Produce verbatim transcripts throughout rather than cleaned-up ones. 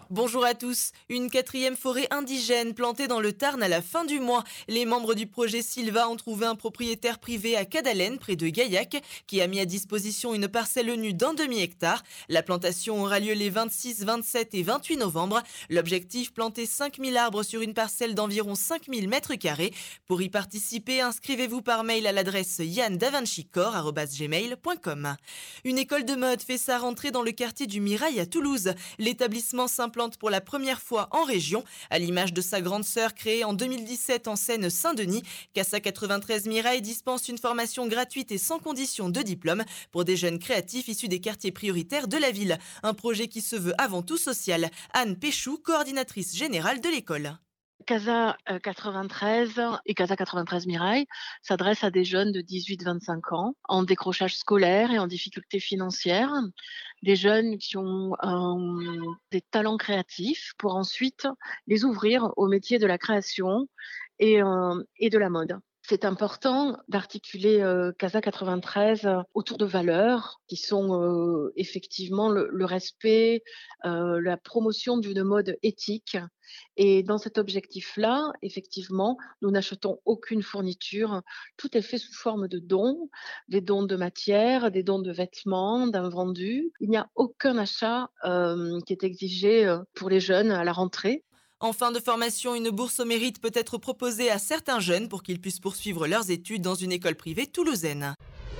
Bonjour à tous. Une quatrième forêt indigène plantée dans le Tarn à la fin du mois. Les membres du projet Silva ont trouvé un propriétaire privé à Cadalen, près de Gaillac, qui a mis à disposition une parcelle nue d'un demi-hectare. La plantation aura lieu les vingt-six, vingt-sept et vingt-huit novembre. L'objectif, planter cinq mille arbres sur une parcelle d'environ cinq mille mètres carrés. Pour y participer, inscrivez-vous par mail à l'adresse yann davincicor arobase gmail point com. Une école de mode fait sa rentrée dans le quartier du Mirail à Toulouse. L'établissement s'implante pour la première fois en région, à l'image de sa grande sœur créée en deux mille dix-sept en Seine-Saint-Denis. Casa quatre-vingt-treize Mirail dispense une formation gratuite et sans condition de diplôme pour des jeunes créatifs issus des quartiers prioritaires de la ville. Un projet qui se veut avant tout social. Anne Péchou, coordinatrice générale de l'école. Casa, heu, quatre-vingt-treize et Casa quatre-vingt-treize Mirail s'adresse à des jeunes de dix-huit à vingt-cinq ans, en décrochage scolaire et en difficulté financière. Des jeunes qui ont, hem, des talents créatifs pour ensuite les ouvrir au métier de la création et hem et de la mode. C'est important d'articuler, heu, Casa quatre-vingt-treize autour de valeurs qui sont, heu, effectivement le le respect, heu, la promotion d'une mode éthique et dans cet objectif-là, effectivement, nous n'achetons aucune fourniture. Tout est fait sous forme de dons, des dons de matière, des dons de vêtements, d'invendus. Il n'y a aucun achat, hem, qui est exigé, heu, pour les jeunes à la rentrée. En fin de formation, une bourse au mérite peut être proposée à certains jeunes pour qu'ils puissent poursuivre leurs études dans une école privée toulousaine.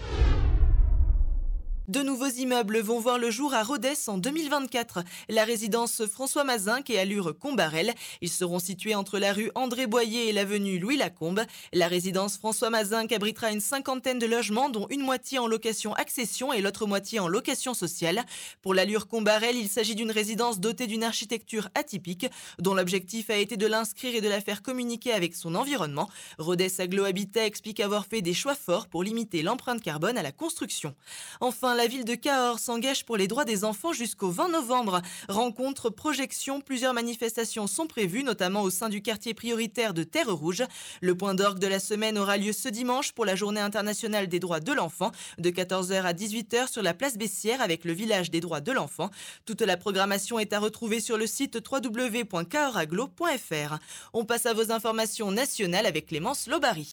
De nouveaux immeubles vont voir le jour à Rodez en deux mille vingt-quatre. La résidence François Mazinck et Allure Combarel. Ils seront situés entre la rue André Boyer et l'avenue Louis Lacombe. La résidence François Mazinck abritera une cinquantaine de logements, dont une moitié en location accession et l'autre moitié en location sociale. Pour l'Allure Combarel, il s'agit d'une résidence dotée d'une architecture atypique, dont l'objectif a été de l'inscrire et de la faire communiquer avec son environnement. Rodez Aglo Habitat explique avoir fait des choix forts pour limiter l'empreinte carbone à la construction. Enfin, la ville de Cahors s'engage pour les droits des enfants jusqu'au vingt novembre. Rencontres, projections, plusieurs manifestations sont prévues, notamment au sein du quartier prioritaire de Terre Rouge. Le point d'orgue de la semaine aura lieu ce dimanche pour la Journée internationale des droits de l'enfant, de quatorze heures à dix-huit heures sur la place Bessières avec le village des droits de l'enfant. Toute la programmation est à retrouver sur le site w w w point cahors aglo point f r. On passe à vos informations nationales avec Clémence Lobary.